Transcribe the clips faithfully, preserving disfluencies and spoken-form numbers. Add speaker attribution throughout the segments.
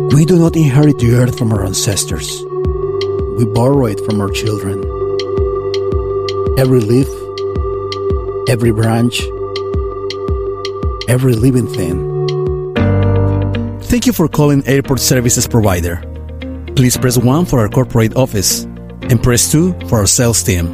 Speaker 1: We do not inherit the earth from our ancestors. We borrow it from our children. Every leaf, every branch, every living thing. Thank you for calling Airport Services Provider. Please press one for our corporate office and press two for our sales team.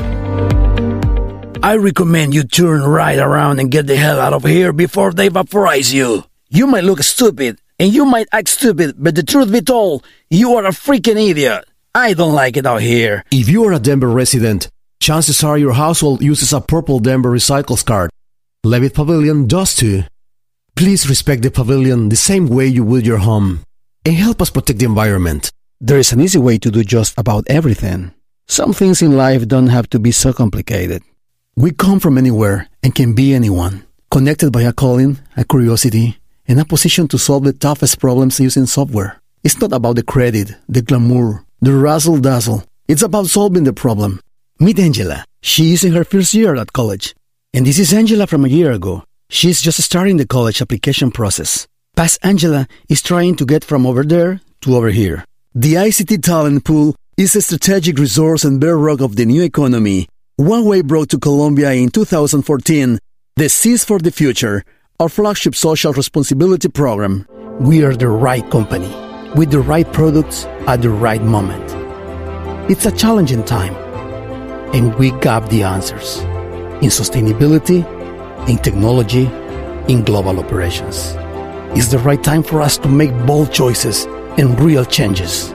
Speaker 1: I recommend you turn right around and get the hell out of here before they vaporize you. You might look stupid, and you might act stupid, but the truth be told, you are a freaking idiot. I don't like it out here.
Speaker 2: If you are a Denver resident, chances are your household uses a purple Denver Recycles card. Levitt Pavilion does too. Please respect the pavilion the same way you would your home, and help us protect the environment.
Speaker 1: There is an easy way to do just about everything. Some things in life don't have to be so complicated. We come from anywhere and can be anyone, connected by a calling, a curiosity, and a position to solve the toughest problems using software. It's not about the credit, the glamour, the razzle-dazzle. It's about solving the problem. Meet Angela. She is in her first year at college. And this is Angela from a year ago. She's just starting the college application process. Past Angela is trying to get from over there to over here. The I C T talent pool is a strategic resource and bedrock of the new economy. OneWay brought to Colombia in two thousand fourteen the Seeds for the Future, our flagship social responsibility program. We are the right company, with the right products at the right moment. It's a challenging time, and we got the answers in sustainability, in technology, in global operations. It's the right time for us to make bold choices and real changes.